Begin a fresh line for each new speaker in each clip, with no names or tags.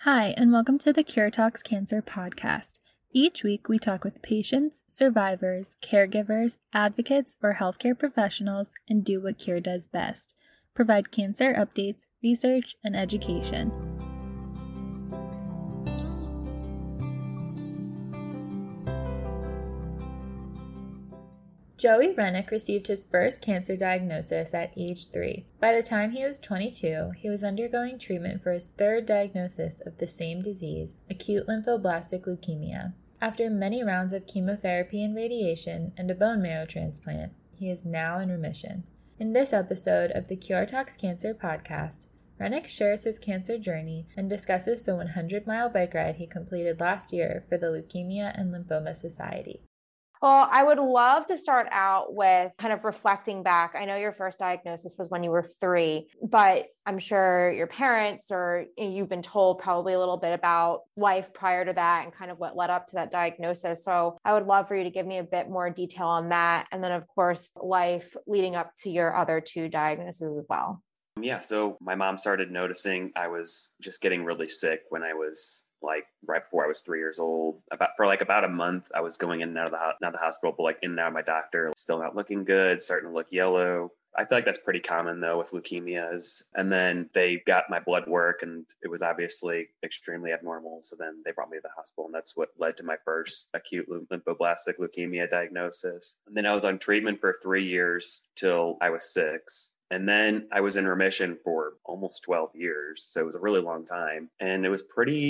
Hi, and welcome to the Cure Talks Cancer podcast. Each week, we talk with patients, survivors, caregivers, advocates, or healthcare professionals and do what Cure does best: provide cancer updates, research, and education. Joey Rennick received his first cancer diagnosis at age 3. By the time he was 22, he was undergoing treatment for his third diagnosis of the same disease, acute lymphoblastic leukemia. After many rounds of chemotherapy and radiation and a bone marrow transplant, he is now in remission. In this episode of the Cure Talks Cancer podcast, Rennick shares his cancer journey and discusses the 100-mile bike ride he completed last year for the Leukemia and Lymphoma Society.
Well, I would love to start out with kind of reflecting back. I know your first diagnosis was when you were 3, but I'm sure your parents or you've been told probably a little bit about life prior to that and kind of what led up to that diagnosis. So I would love for you to give me a bit more detail on that. And then, of course, life leading up to your other 2 diagnoses as well.
Yeah, so my mom started noticing I was just getting really sick when I was right before I was 3 years old. About a month, I was going in and out of not the hospital, but in and out of my doctor, still not looking good, starting to look yellow. I feel like that's pretty common though with leukemias. And then they got my blood work and it was obviously extremely abnormal. So then they brought me to the hospital and that's what led to my first acute lymphoblastic leukemia diagnosis. And then I was on treatment for 3 years till I was 6. And then I was in remission for almost 12 years. So it was a really long time. And it was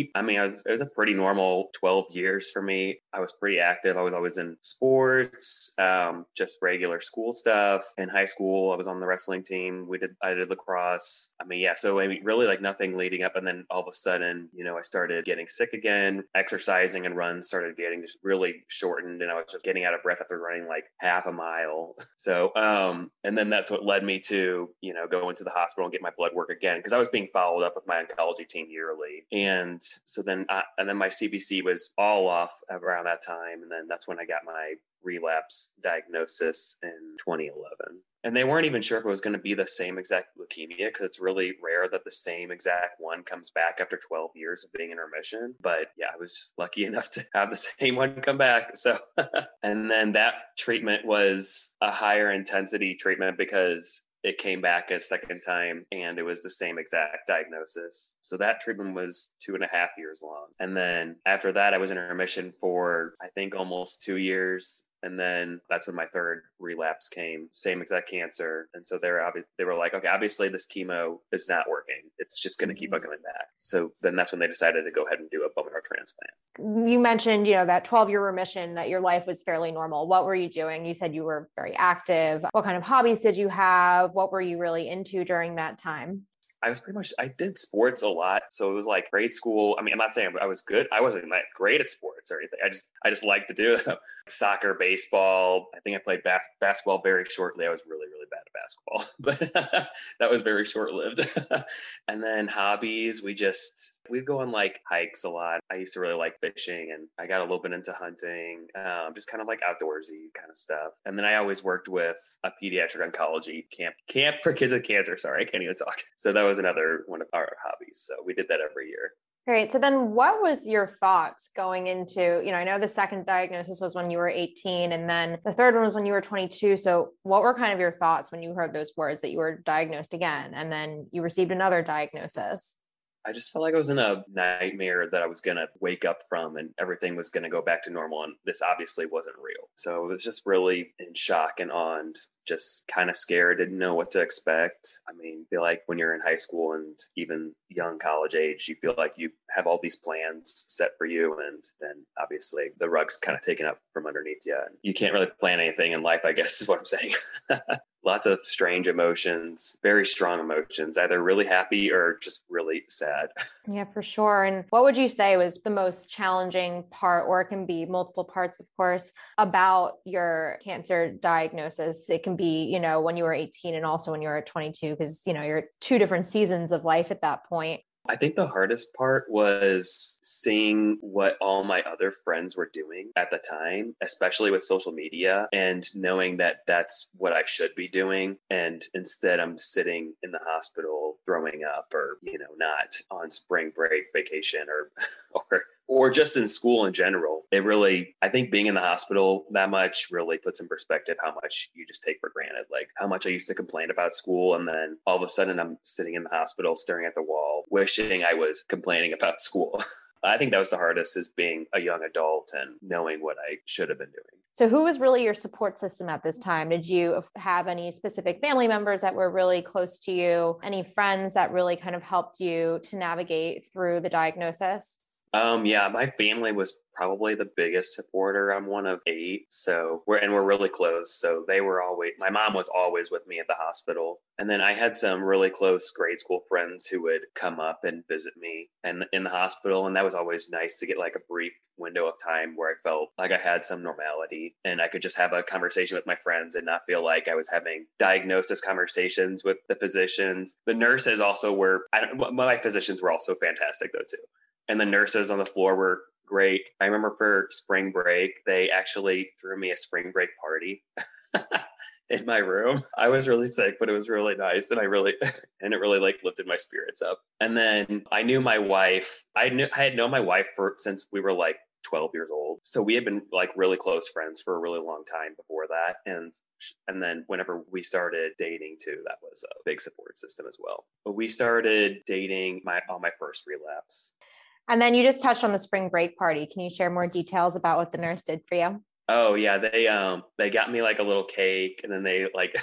it was a pretty normal 12 years for me. I was pretty active. I was always in sports, just regular school stuff. In high school, I was on the wrestling team. I did lacrosse. So really nothing leading up. And then all of a sudden, I started getting sick again. Exercising and runs started getting just really shortened. And I was just getting out of breath after running half a mile. So, and then that's what led me to go into the hospital and get my blood work again, because I was being followed up with my oncology team yearly. And so then my CBC was all off around that time. And then that's when I got my relapse diagnosis in 2011. And they weren't even sure if it was going to be the same exact leukemia, because it's really rare that the same exact one comes back after 12 years of being in remission. But yeah, I was just lucky enough to have the same one come back. So, and then that treatment was a higher intensity treatment because it came back a second time and it was the same exact diagnosis. So that treatment was 2.5 years long. And then after that, I was in remission for, I think, almost 2 years. And then that's when my third relapse came, same exact cancer. And so they were like, okay, obviously this chemo is not working. It's just going to keep on coming back. So then that's when they decided to go ahead and do a bone marrow transplant.
You mentioned, that 12-year remission, that your life was fairly normal. What were you doing? You said you were very active. What kind of hobbies did you have? What were you really into during that time?
I did sports a lot. So it was grade school. I'm not saying I was good. I wasn't great at sports or anything. I just liked to do them. Soccer, baseball. I think I played basketball very shortly. I was really, really bad at basketball, but that was very short-lived. And then hobbies, we'd go on hikes a lot. I used to really like fishing and I got a little bit into hunting, just kind of outdoorsy kind of stuff. And then I always worked with a pediatric oncology camp for kids with cancer. Sorry, I can't even talk. So that was another one of our hobbies. So we did that every year.
Great. So then what was your thoughts going into, I know the second diagnosis was when you were 18 and then the third one was when you were 22. So what were kind of your thoughts when you heard those words that you were diagnosed again and then you received another diagnosis?
I just felt like I was in a nightmare that I was going to wake up from and everything was going to go back to normal. And this obviously wasn't real. So it was just really in shock and awe and just kind of scared, didn't know what to expect. I feel like when you're in high school and even young college age, you feel like you have all these plans set for you. And then obviously the rug's kind of taken up from underneath you. And you can't really plan anything in life, I guess is what I'm saying. Lots of strange emotions, very strong emotions, either really happy or just really sad.
Yeah, for sure. And what would you say was the most challenging part, or it can be multiple parts, of course, about your cancer diagnosis? It can be, when you were 18 and also when you were 22, because, you're 2 different seasons of life at that point.
I think the hardest part was seeing what all my other friends were doing at the time, especially with social media, and knowing that that's what I should be doing. And instead, I'm sitting in the hospital throwing up, or, not on spring break vacation, or, or just in school in general. I think being in the hospital that much really puts in perspective how much you just take for granted. Like how much I used to complain about school. And then all of a sudden I'm sitting in the hospital staring at the wall, wishing I was complaining about school. I think that was the hardest, is being a young adult and knowing what I should have been doing.
So who was really your support system at this time? Did you have any specific family members that were really close to you? Any friends that really kind of helped you to navigate through the diagnosis?
Yeah, my family was probably the biggest supporter. I'm one of 8, so we're really close. So my mom was always with me at the hospital. And then I had some really close grade school friends who would come up and visit me and in the hospital. And that was always nice to get like a brief window of time where I felt like I had some normality and I could just have a conversation with my friends and not feel like I was having diagnosis conversations with the physicians. The nurses also my physicians were also fantastic though too. And the nurses on the floor were great. I remember for spring break, they actually threw me a spring break party in my room. I was really sick, but it was really nice. And it really like lifted my spirits up. And then I knew my wife. I had known my wife since we were like 12 years old. So we had been like really close friends for a really long time before that. And then whenever we started dating too, that was a big support system as well. But we started dating on my first relapse.
And then you just touched on the spring break party. Can you share more details about what the nurse did for you?
Oh yeah, they got me like a little cake, and then they like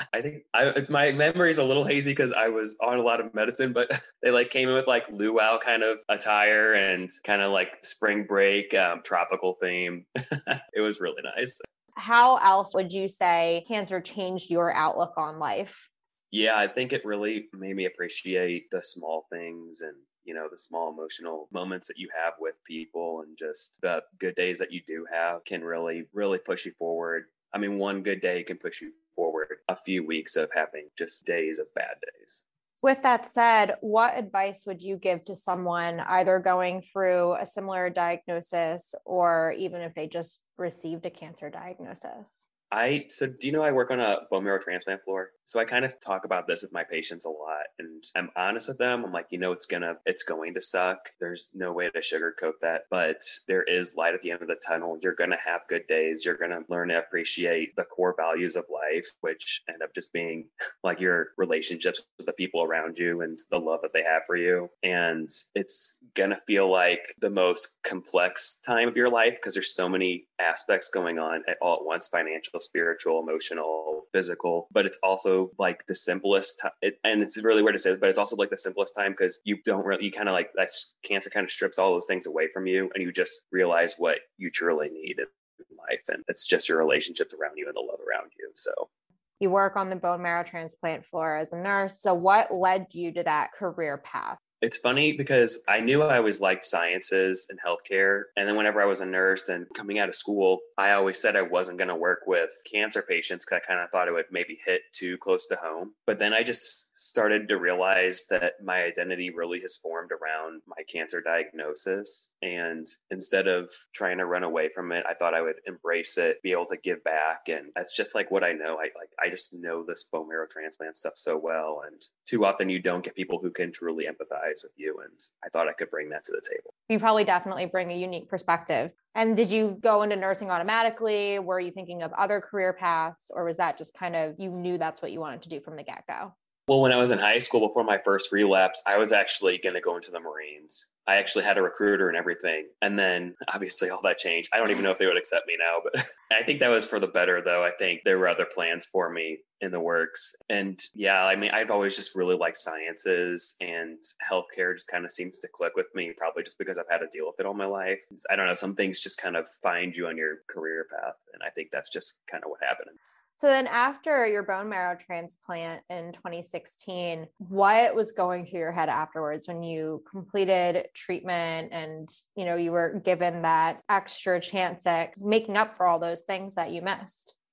it's my memory's a little hazy because I was on a lot of medicine, but they like came in with like luau kind of attire and kind of like spring break tropical theme. It was really nice.
How else would you say cancer changed your outlook on life?
Yeah, I think it really made me appreciate the small things and the small emotional moments that you have with people, and just the good days that you do have can really, really push you forward. I mean, one good day can push you forward a few weeks of having just days of bad days.
With that said, what advice would you give to someone either going through a similar diagnosis or even if they just received a cancer diagnosis?
So do you know I work on a bone marrow transplant floor? So I kind of talk about this with my patients a lot, and I'm honest with them. I'm like, it's going to suck. There's no way to sugarcoat that, but there is light at the end of the tunnel. You're going to have good days. You're going to learn to appreciate the core values of life, which end up just being like your relationships with the people around you and the love that they have for you. And it's going to feel like the most complex time of your life because there's so many aspects going on all at once: financial, spiritual, emotional, physical. But it's also like the simplest and it's really weird to say, but it's also like the simplest time because you kind of like that cancer kind of strips all those things away from you, and you just realize what you truly need in life, and it's just your relationships around you and the love around you. So
you work on the bone marrow transplant floor as a nurse. So what led you to that career path?
It's funny because I knew I always liked sciences and healthcare. And then whenever I was a nurse and coming out of school, I always said I wasn't going to work with cancer patients because I kind of thought it would maybe hit too close to home. But then I just started to realize that my identity really has formed around my cancer diagnosis. And instead of trying to run away from it, I thought I would embrace it, be able to give back. And that's just like what I know. I just know this bone marrow transplant stuff so well. And too often you don't get people who can truly empathize with you. And I thought I could bring that to the table.
You probably definitely bring a unique perspective. And did you go into nursing automatically? Were you thinking of other career paths, or was that just kind of, you knew that's what you wanted to do from the get-go?
Well, when I was in high school, before my first relapse, I was actually going to go into the Marines. I actually had a recruiter and everything. And then obviously all that changed. I don't even know if they would accept me now, but I think that was for the better, though. I think there were other plans for me in the works. And yeah, I mean, I've always just really liked sciences, and healthcare just kind of seems to click with me, probably just because I've had to deal with it all my life. I don't know, some things just kind of find you on your career path. And I think that's just kind of what happened.
So then after your bone marrow transplant in 2016, what was going through your head afterwards when you completed treatment and, you were given that extra chance at making up for all those things that you missed?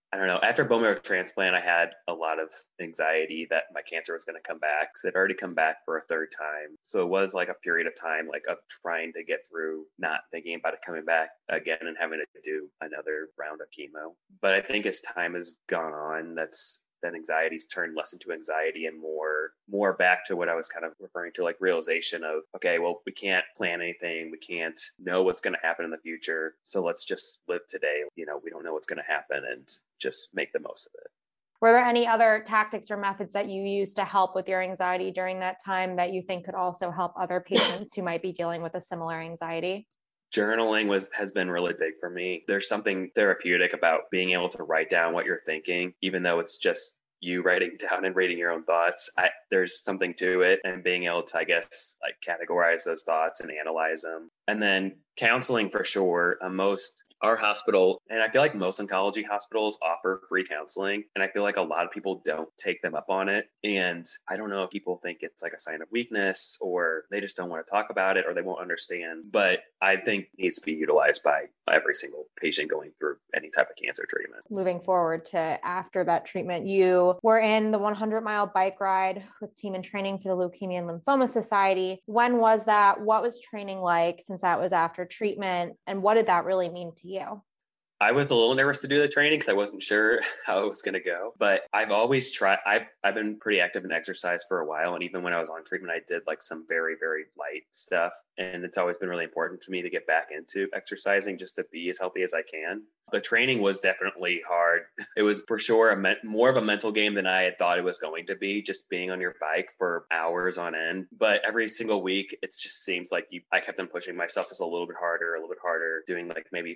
I don't know. After bone marrow transplant, I had a lot of anxiety that my cancer was going to come back because it had already come back for a third time. So it was like a period of time, like of trying to get through, not thinking about it coming back again and having to do another round of chemo. But I think as time has gone on, that anxiety's turned less into anxiety and more back to what I was kind of referring to, like realization of, okay, well, we can't plan anything. We can't know what's going to happen in the future. So let's just live today. You know, we don't know what's going to happen and just make the most of it.
Were there any other tactics or methods that you used to help with your anxiety during that time that you think could also help other patients who might be dealing with a similar anxiety?
Journaling has been really big for me. There's something therapeutic about being able to write down what you're thinking, even though it's just you writing down and reading your own thoughts. There's something to it, and being able to, I guess, like categorize those thoughts and analyze them. And then counseling for sure. Our hospital, and I feel like most oncology hospitals offer free counseling. And I feel like a lot of people don't take them up on it. And I don't know if people think it's like a sign of weakness or they just don't want to talk about it or they won't understand. But I think it needs to be utilized by every single patient going through any type of cancer treatment.
Moving forward to after that treatment, you were in the 100-mile bike ride with Team in Training for the Leukemia and Lymphoma Society. When was that? What was training like, since that was after treatment? And what did that really mean to you?
I was a little nervous to do the training because I wasn't sure how it was going to go, but I've always tried. I've been pretty active in exercise for a while. And even when I was on treatment, I did like some very, very light stuff. And it's always been really important to me to get back into exercising just to be as healthy as I can. The training was definitely hard. It was for sure more of a mental game than I had thought it was going to be, just being on your bike for hours on end. But every single week, it just seems like I kept on pushing myself just a little bit harder, doing like maybe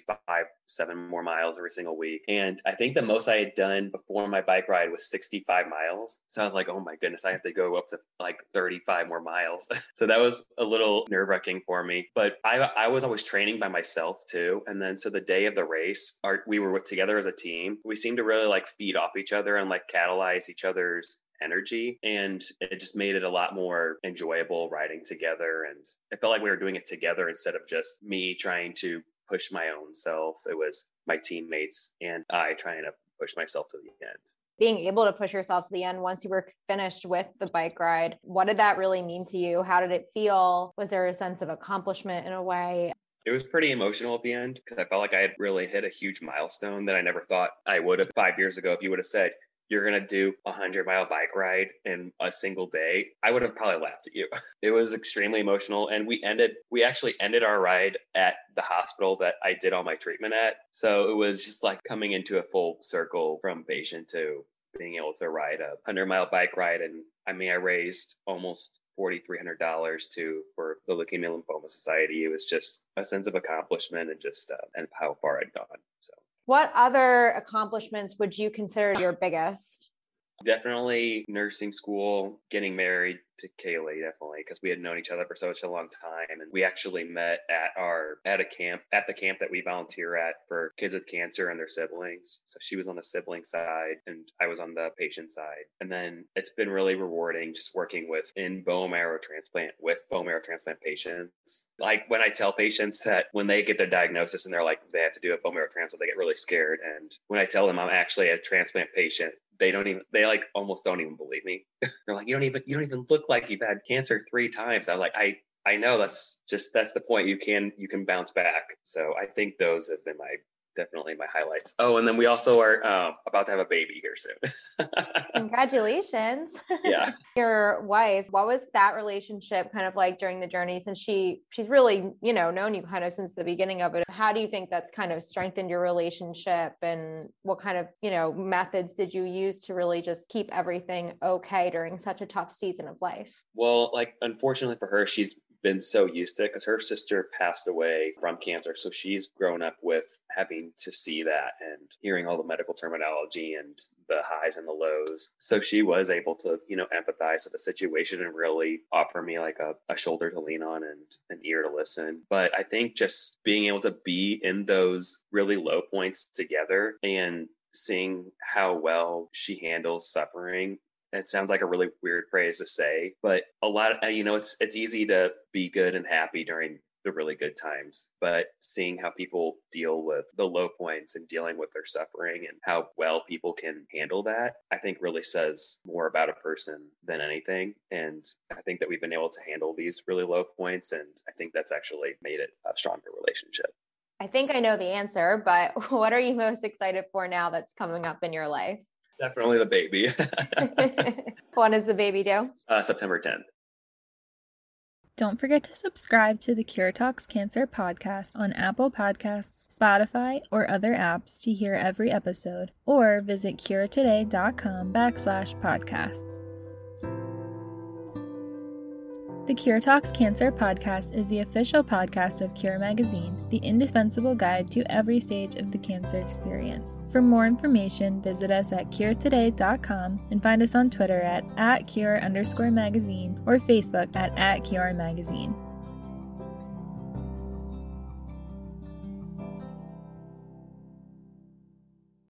5-7 more miles every single week. And I think the most I had done before my bike ride was 65 miles. So I was like, oh my goodness, I have to go up to like 35 more miles. So that was a little nerve-wracking for me. But I was always training by myself too. And then so the day of the race, we were together as a team. We seemed to really like feed off each other and like catalyze each other's energy, and it just made it a lot more enjoyable riding together. And it felt like we were doing it together instead of just me trying to push my own self. It was my teammates and I trying to push myself to the end.
Being able to push yourself to the end once you were finished with the bike ride, what did that really mean to you? How did it feel? Was there a sense of accomplishment in a way?
It was pretty emotional at the end because I felt like I had really hit a huge milestone that I never thought I would have 5 years ago. If you would have said, you're going to do a 100-mile bike ride in a single day, I would have probably laughed at you. It was extremely emotional. And we actually ended our ride at the hospital that I did all my treatment at. So it was just like coming into a full circle from patient to being able to ride a 100-mile bike ride. And I mean, I raised almost $4,300 for the Leukemia Lymphoma Society. It was just a sense of accomplishment and just and how far I'd gone. So.
What other accomplishments would you consider your biggest?
Definitely nursing school, getting married to Kaylee, definitely, because we had known each other for such a long time. And we actually met at the camp that we volunteer at for kids with cancer and their siblings. So she was on the sibling side and I was on the patient side. And then it's been really rewarding just working with bone marrow transplant patients. Like when I tell patients that when they get their diagnosis and they're like, they have to do a bone marrow transplant, they get really scared. And when I tell them I'm actually a transplant patient, they like almost don't even believe me. They're like, you don't even look like you've had cancer 3 times. I'm like, I know that's the point. You can bounce back. So I think those have been definitely my highlights. Oh, and then we also are about to have a baby here soon.
Congratulations.
Yeah.
Your wife, what was that relationship kind of like during the journey, since she's really, known you kind of since the beginning of it? How do you think that's kind of strengthened your relationship, and what kind of, methods did you use to really just keep everything okay during such a tough season of life?
Well, unfortunately for her, she's been so used to it because her sister passed away from cancer. So she's grown up with having to see that and hearing all the medical terminology and the highs and the lows. So she was able to, empathize with the situation and really offer me like a shoulder to lean on and an ear to listen. But I think just being able to be in those really low points together and seeing how well she handles suffering. It sounds like a really weird phrase to say, but a lot of, it's easy to be good and happy during the really good times, but seeing how people deal with the low points and dealing with their suffering and how well people can handle that, I think really says more about a person than anything. And I think that we've been able to handle these really low points, and I think that's actually made it a stronger relationship.
I think I know the answer, but what are you most excited for now that's coming up in your life?
Definitely the baby.
When does the baby due?
September 10th.
Don't forget to subscribe to the Cure Talks Cancer podcast on Apple Podcasts, Spotify, or other apps to hear every episode, or visit curetoday.com/podcasts. The Cure Talks Cancer podcast is the official podcast of Cure Magazine, the indispensable guide to every stage of the cancer experience. For more information, visit us at curetoday.com and find us on Twitter at @Cure_magazine or Facebook at @Cure Magazine.